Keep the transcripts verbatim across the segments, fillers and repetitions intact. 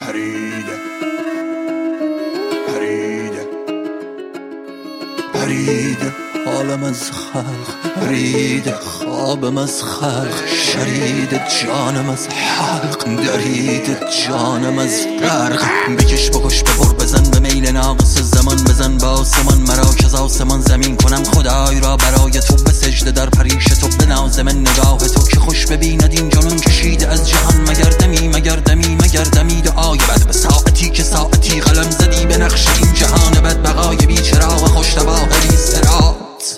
پریده پریده پریده حالم از خلق پریده، خوابم از خلق شریده، جانم از حلق دریده، جانم از برق. بکش بکش ببر بزن به میل ناقص زمان، بزن به آسمان مرا که از آسمان زمین کنم خدای را برای تو به سجده در پریش تو، به ناز من نگاه تو که خوش ببیند این جنون کشیده از جهان. مگر دمی مگر دمی مگر دمی دعای بد به ساعتی که ساعتی قلم زدی به نقش این جهان بد، بقای بی چراغ خوش تباه بی سرات.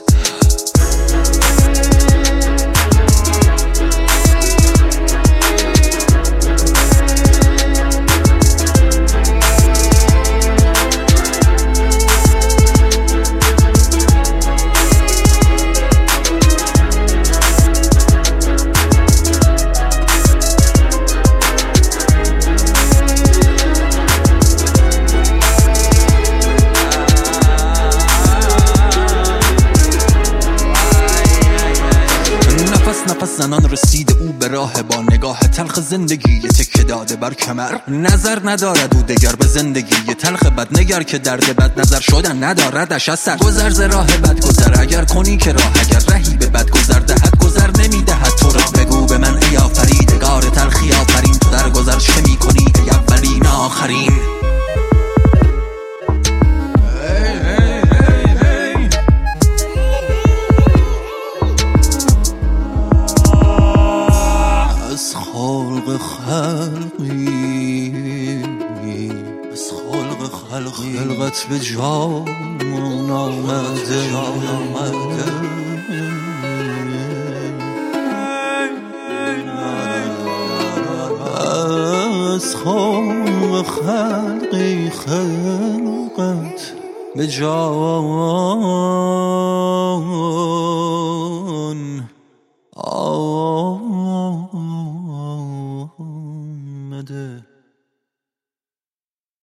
نفس زنان رسیده او به راه با نگاه تلخ زندگی تکه داده بر کمر. نظر ندارد او دگر به زندگی تلخ بد، نگر که درد بد نظر شدن نداردش اثر. گذر ز راه بد گذر اگر کنی که راه، اگر رهی به بد گذر دهد گذر نمیدهد تو را. بگو به من ای آفریدگار تلخی آفرین، تو در گذر چه میکنی ای اولین آخرین. از خلق خلقی از خلق خلقی خلقت به جان آمده جان آمده. از خلق خلقی خلقت به جان آمده.